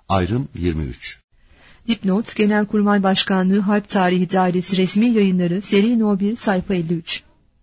Ayrım 23. Dipnot, Genelkurmay Başkanlığı Harp Tarihi Dairesi Resmi Yayınları, Seri No 1, sayfa 53.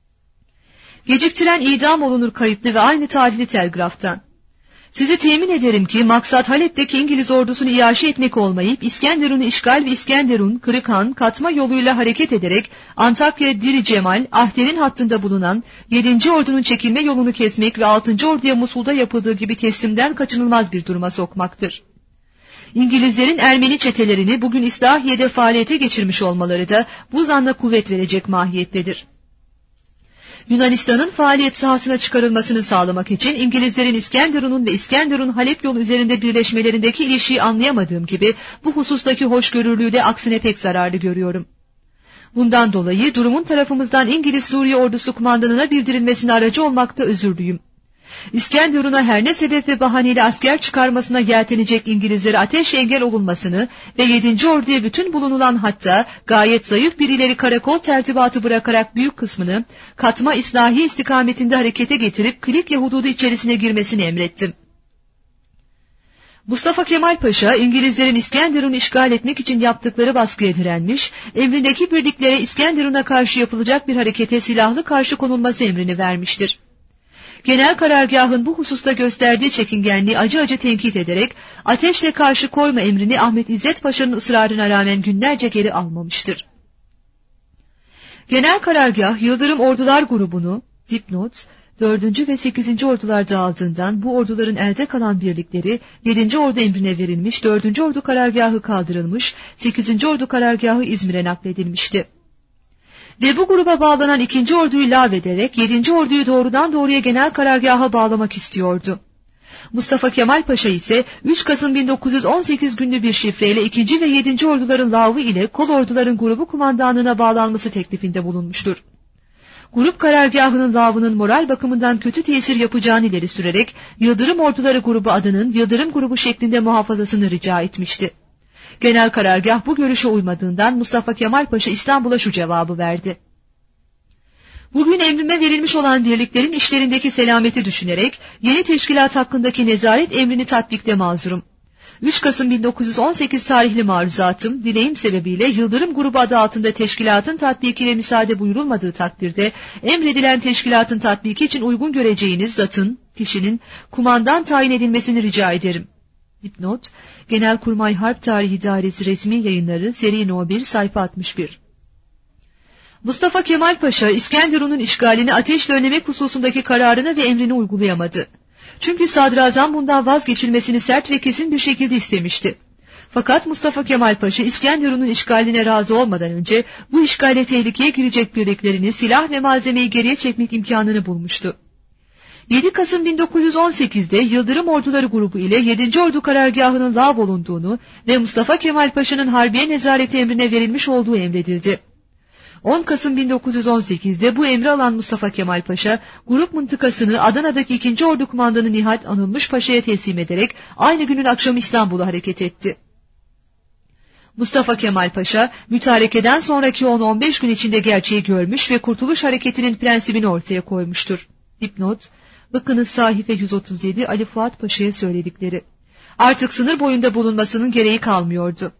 Geciktiren idam olunur kayıtlı ve aynı tarihli telgraftan. Sizi temin ederim ki maksat Halep'teki İngiliz ordusunu iaşe etmek olmayıp İskenderun'u işgal ve İskenderun, Kırıkhan, Katma yoluyla hareket ederek Antakya, Diri Cemal, Ahter'in hattında bulunan 7. ordunun çekilme yolunu kesmek ve 6. orduya Musul'da yapıldığı gibi teslimden kaçınılmaz bir duruma sokmaktır. İngilizlerin Ermeni çetelerini bugün İslahiye'de faaliyete geçirmiş olmaları da bu zanla kuvvet verecek mahiyettedir. Yunanistan'ın faaliyet sahasına çıkarılmasını sağlamak için İngilizlerin İskenderun'un ve İskenderun Halep yolu üzerinde birleşmelerindeki ilişiği anlayamadığım gibi bu husustaki hoşgörülüğü de aksine pek zararlı görüyorum. Bundan dolayı durumun tarafımızdan İngiliz Suriye ordusu kumandanına bildirilmesine aracı olmakta özürlüyüm. İskenderun'a her ne sebep ve bahaneyle asker çıkarmasına yeltenecek İngilizlere ateş engel olunmasını ve 7. orduya bütün bulunulan hatta gayet zayıf bir ileri karakol tertibatı bırakarak büyük kısmını Katma İslahi istikametinde harekete getirip Kilikya hududu içerisine girmesini emrettim. Mustafa Kemal Paşa, İngilizlerin İskenderun'u işgal etmek için yaptıkları baskıya direnmiş, emrindeki birliklere İskenderun'a karşı yapılacak bir harekete silahlı karşı konulması emrini vermiştir. Genel karargahın bu hususta gösterdiği çekingenliği acı tenkit ederek ateşle karşı koyma emrini Ahmet İzzet Paşa'nın ısrarına rağmen günlerce geri almamıştır. Genel karargah Yıldırım Ordular grubunu, dipnot, 4. ve 8. ordular dağıldığından bu orduların elde kalan birlikleri 7. ordu emrine verilmiş, 4. ordu karargahı kaldırılmış, 8. ordu karargahı İzmir'e nakledilmişti. Ve bu gruba bağlanan 2. orduyu lağvederek 7. orduyu doğrudan doğruya genel karargaha bağlamak istiyordu. Mustafa Kemal Paşa ise 3 Kasım 1918 günlü bir şifreyle 2. ve 7. orduların lağvı ile kol orduların grubu kumandanlığına bağlanması teklifinde bulunmuştur. Grup karargahının lağvının moral bakımından kötü tesir yapacağını ileri sürerek Yıldırım Orduları grubu adının Yıldırım grubu şeklinde muhafazasını rica etmişti. Genel karargah bu görüşe uymadığından Mustafa Kemal Paşa İstanbul'a şu cevabı verdi. Bugün emrime verilmiş olan birliklerin işlerindeki selameti düşünerek yeni teşkilat hakkındaki nezaret emrini tatbikte mazurum. 3 Kasım 1918 tarihli maruzatım, dileğim sebebiyle Yıldırım grubu adı altında teşkilatın tatbikine müsaade buyurulmadığı takdirde emredilen teşkilatın tatbiki için uygun göreceğiniz zatın, kişinin kumandan tayin edilmesini rica ederim. Dipnot, Genelkurmay Harp Tarihi Dairesi Resmi Yayınları, Seri No 1, sayfa 61. Mustafa Kemal Paşa, İskenderun'un işgalini ateşle önlemek hususundaki kararını ve emrini uygulayamadı. Çünkü Sadrazam bundan vazgeçilmesini sert ve kesin bir şekilde istemişti. Fakat Mustafa Kemal Paşa, İskenderun'un işgaline razı olmadan önce bu işgale tehlikeye girecek birliklerini, silah ve malzemeyi geriye çekmek imkanını bulmuştu. 7 Kasım 1918'de Yıldırım Orduları grubu ile 7. Ordu karargahının lağvolunduğunu ve Mustafa Kemal Paşa'nın harbiye nezareti emrine verilmiş olduğu emredildi. 10 Kasım 1918'de bu emri alan Mustafa Kemal Paşa, grup mıntıkasını Adana'daki 2. Ordu Kumandanı Nihat Anılmış Paşa'ya teslim ederek aynı günün akşamı İstanbul'a hareket etti. Mustafa Kemal Paşa, mütarekeden sonraki 10-15 gün içinde gerçeği görmüş ve Kurtuluş Hareketi'nin prensibini ortaya koymuştur. Dipnot, bakınız sahife 137 Ali Fuat Paşa'ya söyledikleri. Artık sınır boyunda bulunmasının gereği kalmıyordu.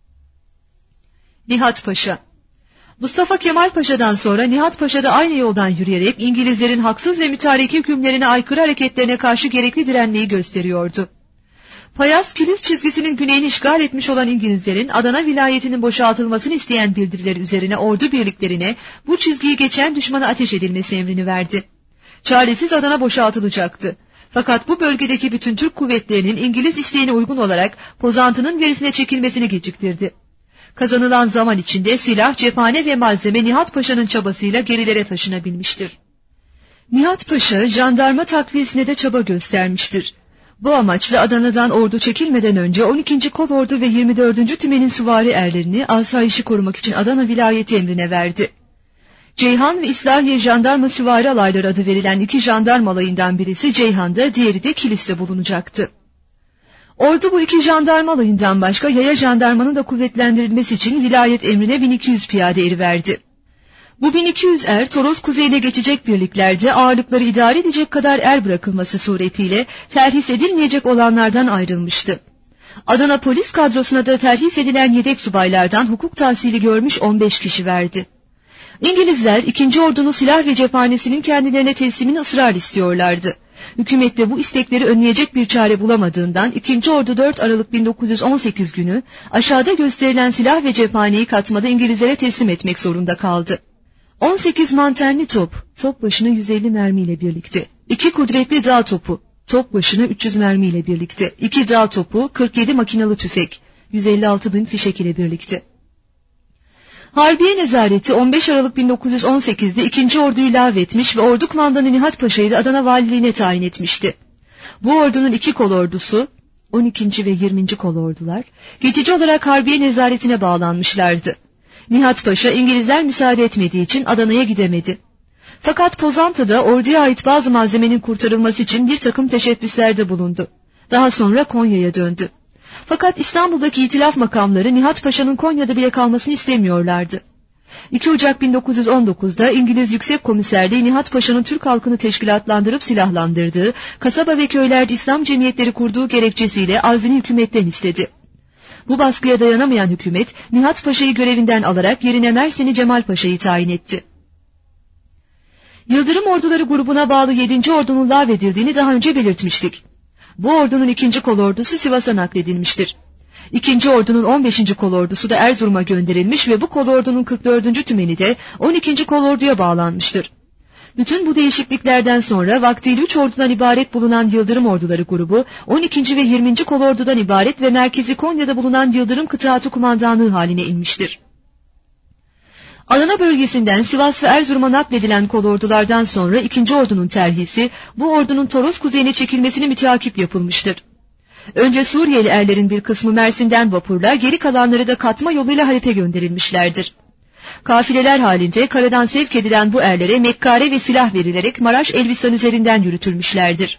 Nihat Paşa. Mustafa Kemal Paşa'dan sonra Nihat Paşa da aynı yoldan yürüyerek İngilizlerin haksız ve mütareke hükümlerine aykırı hareketlerine karşı gerekli direnmeyi gösteriyordu. Payas Kilis çizgisinin güneyini işgal etmiş olan İngilizlerin Adana vilayetinin boşaltılmasını isteyen bildirileri üzerine ordu birliklerine bu çizgiyi geçen düşmana ateş edilmesi emrini verdi. Çaresiz Adana boşaltılacaktı. Fakat bu bölgedeki bütün Türk kuvvetlerinin İngiliz isteğine uygun olarak Pozantı'nın gerisine çekilmesini geciktirdi. Kazanılan zaman içinde silah, cephane ve malzeme Nihat Paşa'nın çabasıyla gerilere taşınabilmiştir. Nihat Paşa jandarma takviyesine de çaba göstermiştir. Bu amaçla Adana'dan ordu çekilmeden önce 12. Kolordu ve 24. Tümen'in süvari erlerini asayişi korumak için Adana vilayeti emrine verdi. Ceyhan ve İslahiye jandarma süvari alayları adı verilen 2 jandarma alayından birisi Ceyhan'da, diğeri de Kilis'te bulunacaktı. Ordu bu 2 jandarma alayından başka yaya jandarmanın da kuvvetlendirilmesi için vilayet emrine 1200 piyade eri verdi. Bu 1200 er Toros kuzeyine geçecek birliklerde ağırlıkları idare edecek kadar er bırakılması suretiyle terhis edilmeyecek olanlardan ayrılmıştı. Adana polis kadrosuna da terhis edilen yedek subaylardan hukuk tahsili görmüş 15 kişi verdi. İngilizler 2. Ordu'nun silah ve cephanesinin kendilerine teslimini ısrar istiyorlardı. Hükümet de bu istekleri önleyecek bir çare bulamadığından 2. Ordu 4 Aralık 1918 günü aşağıda gösterilen silah ve cephaneyi Katma'da İngilizlere teslim etmek zorunda kaldı. 18 mantenli top başına 150 mermiyle birlikte, 2 kudretli dağ topu, top başına 300 mermiyle birlikte, 2 dağ topu, 47 makinalı tüfek, 156.000 fişek ile birlikte. Harbiye Nezareti 15 Aralık 1918'de 2. Ordu'yu lağvetmiş ve ordu kumandanı Nihat Paşa'yı da Adana valiliğine tayin etmişti. Bu ordunun 2 kolordusu, 12. ve 20. kolordular, geçici olarak Harbiye Nezaretine bağlanmışlardı. Nihat Paşa İngilizler müsaade etmediği için Adana'ya gidemedi. Fakat Pozantı'da orduya ait bazı malzemenin kurtarılması için bir takım teşebbüslerde bulundu. Daha sonra Konya'ya döndü. Fakat İstanbul'daki itilaf makamları Nihat Paşa'nın Konya'da bile kalmasını istemiyorlardı. 2 Ocak 1919'da İngiliz Yüksek Komiserliği Nihat Paşa'nın Türk halkını teşkilatlandırıp silahlandırdığı, kasaba ve köylerde İslam cemiyetleri kurduğu gerekçesiyle azlini hükümetten istedi. Bu baskıya dayanamayan hükümet Nihat Paşa'yı görevinden alarak yerine Mersin'i Cemal Paşa'yı tayin etti. Yıldırım Orduları grubuna bağlı 7. Ordu'nun lağvedildiğini daha önce belirtmiştik. Bu ordunun 2. kolordusu Sivas'a nakledilmiştir. 2. Ordu'nun 15. kolordusu da Erzurum'a gönderilmiş ve bu kolordunun 44. tümeni de 12. kolorduya bağlanmıştır. Bütün bu değişikliklerden sonra vaktiyle 3 ordudan ibaret bulunan Yıldırım Orduları grubu 12. ve 20. kolordudan ibaret ve merkezi Konya'da bulunan Yıldırım Kıtaatı Kumandanlığı haline inmiştir. Adana bölgesinden Sivas ve Erzurum'a nakledilen kolordulardan sonra 2. Ordu'nun terhisi bu ordunun Toros kuzeyine çekilmesini müteakip yapılmıştır. Önce Suriyeli erlerin bir kısmı Mersin'den vapurla, geri kalanları da Katma yoluyla Halep'e gönderilmişlerdir. Kafileler halinde karadan sevk edilen bu erlere mekkare ve silah verilerek Maraş Elbistan üzerinden yürütülmüşlerdir.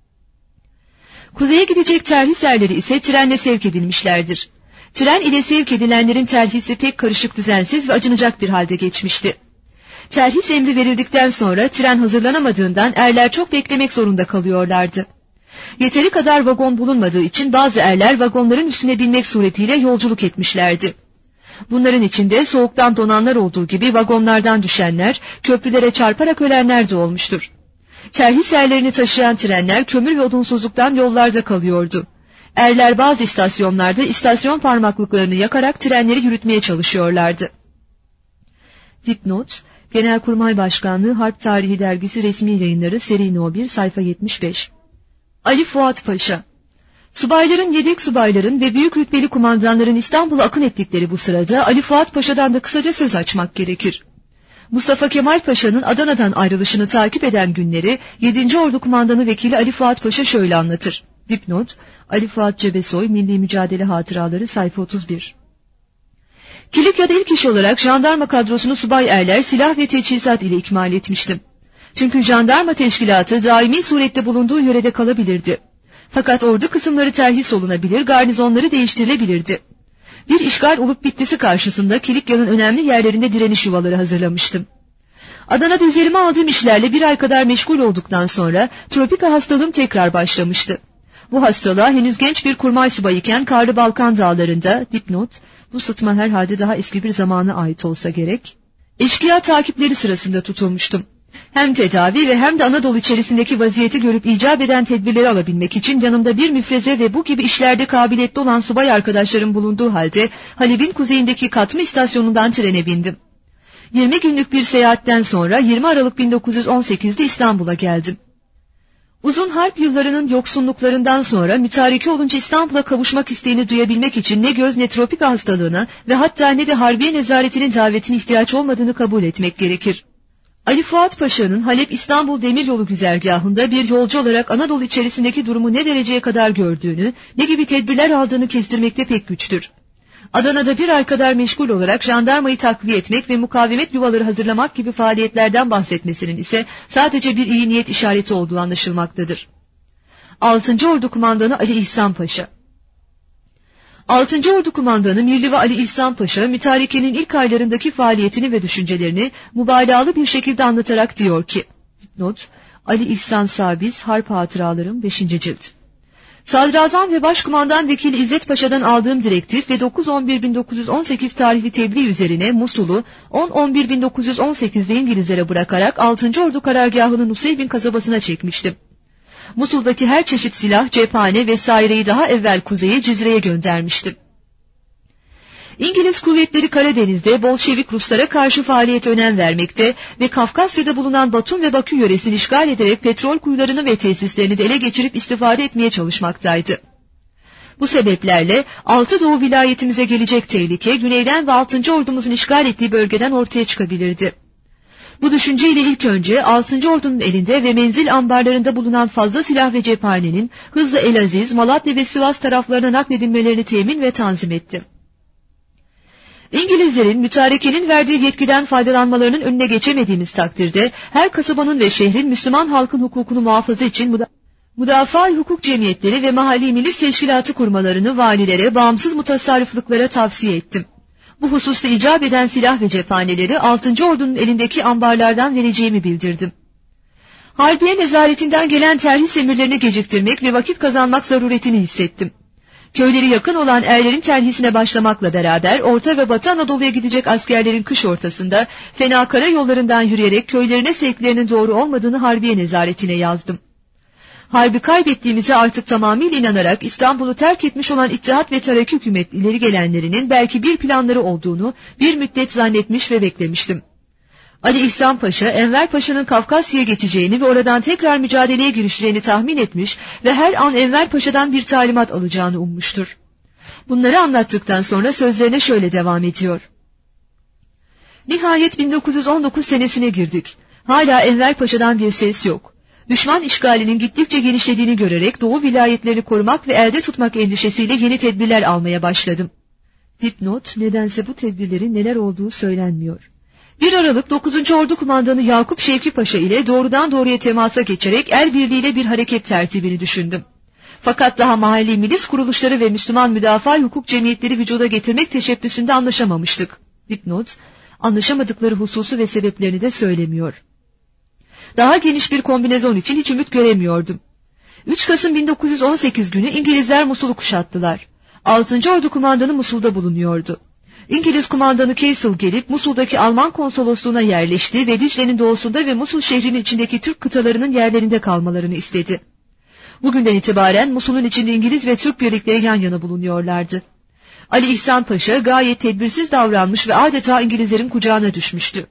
Kuzeye gidecek terhis erleri ise trenle sevk edilmişlerdir. Tren ile sevk edilenlerin terhisi pek karışık, düzensiz ve acınacak bir halde geçmişti. Terhis emri verildikten sonra tren hazırlanamadığından erler çok beklemek zorunda kalıyorlardı. Yeteri kadar vagon bulunmadığı için bazı erler vagonların üstüne binmek suretiyle yolculuk etmişlerdi. Bunların içinde soğuktan donanlar olduğu gibi vagonlardan düşenler, köprülere çarparak ölenler de olmuştur. Terhis erlerini taşıyan trenler kömür ve odunsuzluktan yollarda kalıyordu. Erler bazı istasyonlarda istasyon parmaklıklarını yakarak trenleri yürütmeye çalışıyorlardı. Dipnot, Genelkurmay Başkanlığı Harp Tarihi Dergisi Resmi Yayınları Seri No 1 sayfa 75. Ali Fuat Paşa. Subayların, yedek subayların ve büyük rütbeli kumandanların İstanbul'a akın ettikleri bu sırada Ali Fuat Paşa'dan da kısaca söz açmak gerekir. Mustafa Kemal Paşa'nın Adana'dan ayrılışını takip eden günleri 7. Ordu Kumandanı Vekili Ali Fuat Paşa şöyle anlatır. Dipnot, Ali Fuat Cebesoy, Milli Mücadele Hatıraları sayfa 31. Kilikya'da ilk iş olarak jandarma kadrosunu subay erler, silah ve teçhizat ile ikmal etmiştim. Çünkü jandarma teşkilatı daimi surette bulunduğu yörede kalabilirdi. Fakat ordu kısımları terhis olunabilir, garnizonları değiştirilebilirdi. Bir işgal olup bittisi karşısında Kilikya'nın önemli yerlerinde direniş yuvaları hazırlamıştım. Adana'da üzerime aldığım işlerle bir ay kadar meşgul olduktan sonra tropika hastalığım tekrar başlamıştı. Bu hastalığa henüz genç bir kurmay subayıken Karlı Balkan dağlarında, dipnot, bu sıtma herhalde daha eski bir zamana ait olsa gerek, eşkıya takipleri sırasında tutulmuştum. Hem tedavi ve hem de Anadolu içerisindeki vaziyeti görüp icap eden tedbirleri alabilmek için yanımda bir müfreze ve bu gibi işlerde kabiliyetli olan subay arkadaşlarım bulunduğu halde Halep'in kuzeyindeki Katma istasyonundan trene bindim. 20 günlük bir seyahatten sonra 20 Aralık 1918'de İstanbul'a geldim. Uzun harp yıllarının yoksunluklarından sonra mütareke olunca İstanbul'a kavuşmak isteğini duyabilmek için ne göz ne tropika hastalığına ve hatta ne de Harbiye Nezaretinin davetine ihtiyaç olmadığını kabul etmek gerekir. Ali Fuat Paşa'nın Halep-İstanbul Demiryolu güzergahında bir yolcu olarak Anadolu içerisindeki durumu ne dereceye kadar gördüğünü, ne gibi tedbirler aldığını kestirmekte pek güçtür. Adana'da bir ay kadar meşgul olarak jandarmayı takviye etmek ve mukavemet yuvaları hazırlamak gibi faaliyetlerden bahsetmesinin ise sadece bir iyi niyet işareti olduğu anlaşılmaktadır. 6. Ordu Kumandanı Ali İhsan Paşa. 6. Ordu Kumandanı Mirliva Ali İhsan Paşa, mütarekenin ilk aylarındaki faaliyetini ve düşüncelerini mübalağalı bir şekilde anlatarak diyor ki, not, Ali İhsan Sabiz, Harp Hatıralarım 5. cilt. Sadrazam ve Başkumandan Vekili İzzet Paşa'dan aldığım direktif ve 9-11-1918 tarihli tebliğ üzerine Musul'u 10-11-1918'de İngilizlere bırakarak 6. Ordu karargahının Nusaybin kasabasına çekmiştim. Musul'daki her çeşit silah, cephane vesaireyi daha evvel kuzeye Cizre'ye göndermiştim. İngiliz kuvvetleri Karadeniz'de Bolşevik Ruslara karşı faaliyete önem vermekte ve Kafkasya'da bulunan Batum ve Bakü yöresini işgal ederek petrol kuyularını ve tesislerini de ele geçirip istifade etmeye çalışmaktaydı. Bu sebeplerle 6 Doğu vilayetimize gelecek tehlike güneyden ve 6. Ordumuzun işgal ettiği bölgeden ortaya çıkabilirdi. Bu düşünceyle ilk önce 6. Ordu'nun elinde ve menzil ambarlarında bulunan fazla silah ve cephanenin hızla Elaziz, Malatya ve Sivas taraflarına nakledilmelerini temin ve tanzim ettim. İngilizlerin mütarekenin verdiği yetkiden faydalanmalarının önüne geçemediğimiz takdirde her kasabanın ve şehrin Müslüman halkın hukukunu muhafaza için müdafaa hukuk cemiyetleri ve mahalli milis teşkilatı kurmalarını valilere, bağımsız mutasarrıflıklara tavsiye ettim. Bu hususta icap eden silah ve cephaneleri 6. Ordu'nun elindeki ambarlardan vereceğimi bildirdim. Harbiye nezaretinden gelen terhis emirlerini geciktirmek ve vakit kazanmak zaruretini hissettim. Köyleri yakın olan erlerin terhisine başlamakla beraber Orta ve Batı Anadolu'ya gidecek askerlerin kış ortasında fena karayollarından yürüyerek köylerine sevklerinin doğru olmadığını Harbiye nezaretine yazdım. Harbi kaybettiğimize artık tamamıyla inanarak İstanbul'u terk etmiş olan İttihat ve Terakki hükümet ileri gelenlerinin belki bir planları olduğunu bir müddet zannetmiş ve beklemiştim. Ali İhsan Paşa, Enver Paşa'nın Kafkasya'ya geçeceğini ve oradan tekrar mücadeleye girişeceğini tahmin etmiş ve her an Enver Paşa'dan bir talimat alacağını ummuştur. Bunları anlattıktan sonra sözlerine şöyle devam ediyor. Nihayet 1919 senesine girdik. Hala Enver Paşa'dan bir ses yok. Düşman işgalinin gittikçe genişlediğini görerek Doğu vilayetlerini korumak ve elde tutmak endişesiyle yeni tedbirler almaya başladım. Dipnot, nedense bu tedbirlerin neler olduğu söylenmiyor. 1 Aralık 9. Ordu Kumandanı Yakup Şevki Paşa ile doğrudan doğruya temasa geçerek el birliğiyle bir hareket tertibini düşündüm. Fakat daha mahalli milis kuruluşları ve Müslüman müdafaa hukuk cemiyetleri vücuda getirmek teşebbüsünde anlaşamamıştık. Dipnot, anlaşamadıkları hususu ve sebeplerini de söylemiyor. Daha geniş bir kombinezon için hiç ümit göremiyordum. 3 Kasım 1918 günü İngilizler Musul'u kuşattılar. 6. Ordu Kumandanı Musul'da bulunuyordu. İngiliz kumandanı Castle gelip Musul'daki Alman konsolosluğuna yerleşti ve Dicle'nin doğusunda ve Musul şehrinin içindeki Türk kıtalarının yerlerinde kalmalarını istedi. Bugünden itibaren Musul'un içinde İngiliz ve Türk birlikleri yan yana bulunuyorlardı. Ali İhsan Paşa gayet tedbirsiz davranmış ve adeta İngilizlerin kucağına düşmüştü.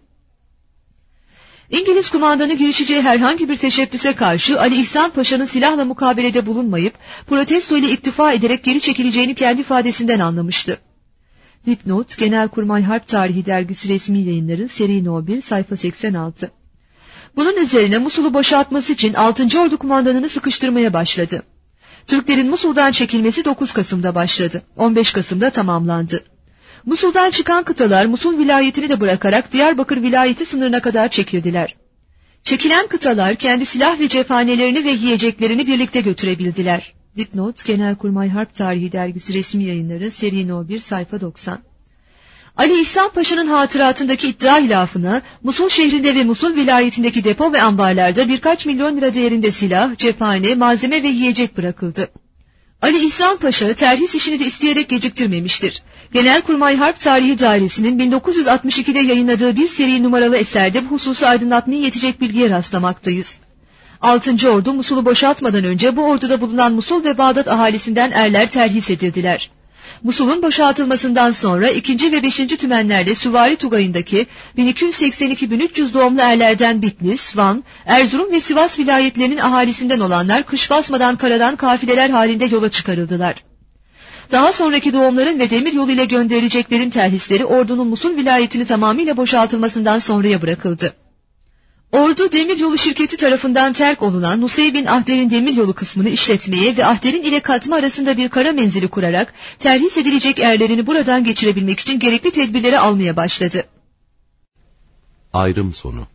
İngiliz kumandanı girişeceği herhangi bir teşebbüse karşı Ali İhsan Paşa'nın silahla mukabelede bulunmayıp protesto ile iktifa ederek geri çekileceğini kendi ifadesinden anlamıştı. Dipnot, Genelkurmay Harp Tarihi dergisi resmi yayınları seri No 1 sayfa 86. Bunun üzerine Musul'u boşaltması için 6. Ordu kumandanını sıkıştırmaya başladı. Türklerin Musul'dan çekilmesi 9 Kasım'da başladı. 15 Kasım'da tamamlandı. Musul'dan çıkan kıtalar Musul vilayetini de bırakarak Diyarbakır vilayeti sınırına kadar çekildiler. Çekilen kıtalar kendi silah ve cephanelerini ve yiyeceklerini birlikte götürebildiler. Dipnot, Genelkurmay Harp Tarihi dergisi resmi yayınları seri No 1 sayfa 90. Ali İhsan Paşa'nın hatıratındaki iddia hilafına Musul şehrinde ve Musul vilayetindeki depo ve ambarlarda birkaç milyon lira değerinde silah, cephane, malzeme ve yiyecek bırakıldı. Ali İhsan Paşa terhis işini de isteyerek geciktirmemiştir. Genelkurmay Harp Tarihi Dairesi'nin 1962'de yayınladığı bir seri numaralı eserde bu hususu aydınlatmaya yetecek bilgiye rastlamaktayız. 6. Ordu Musul'u boşaltmadan önce bu orduda bulunan Musul ve Bağdat ahalisinden erler terhis edildiler. Musul'un boşaltılmasından sonra 2. ve 5. tümenlerde Süvari Tugayı'ndaki 1282-1300 doğumlu erlerden Bitlis, Van, Erzurum ve Sivas vilayetlerinin ahalisinden olanlar kış basmadan karadan kafileler halinde yola çıkarıldılar. Daha sonraki doğumların ve demir yolu ile gönderileceklerin terhisleri ordunun Musul vilayetini tamamıyla boşaltılmasından sonraya bırakıldı. Ordu Demiryolu Şirketi tarafından terk olunan Nusaybin Ahder'in demiryolu kısmını işletmeye ve Ahder'in ile Katma arasında bir kara menzili kurarak terhis edilecek erlerini buradan geçirebilmek için gerekli tedbirleri almaya başladı. Ayrım sonu.